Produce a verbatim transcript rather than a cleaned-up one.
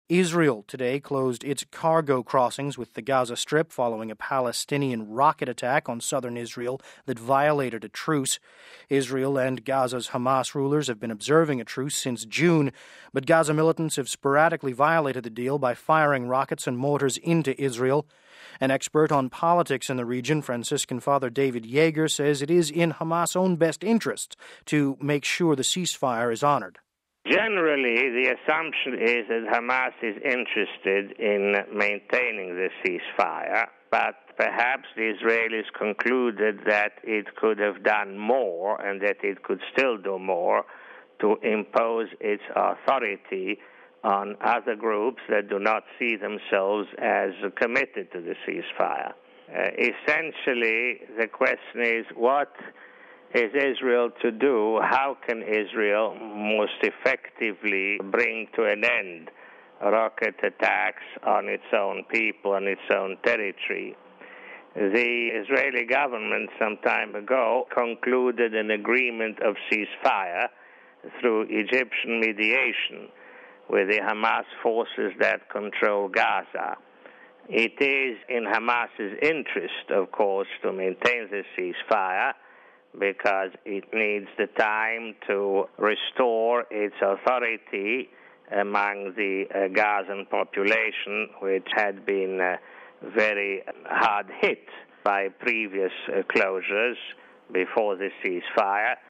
Israel today closed its cargo crossings with the Gaza Strip following a Palestinian rocket attack on southern Israel that violated a truce. Israel and Gaza's Hamas rulers have been observing a truce since June, but Gaza militants have sporadically violated the deal by firing rockets and mortars into Israel. An expert on politics in the region, Franciscan Father David Yeager, says it is in Hamas' own best interest to make sure the ceasefire is honored. Generally, the assumption is that Hamas is interested in maintaining the ceasefire, but perhaps the Israelis concluded that it could have done more and that it could still do more to impose its authority on other groups that do not see themselves as committed to the ceasefire. Uh, essentially, the question is, what is Israel to do? How can Israel most effectively bring to an end rocket attacks on its own people and its own territory? The Israeli government some time ago concluded an agreement of ceasefire through Egyptian mediation with the Hamas forces that control Gaza. It is in Hamas's interest, of course, to maintain the ceasefire, because it needs the time to restore its authority among the uh, Gazan population, which had been uh, very hard hit by previous uh, closures before the ceasefire.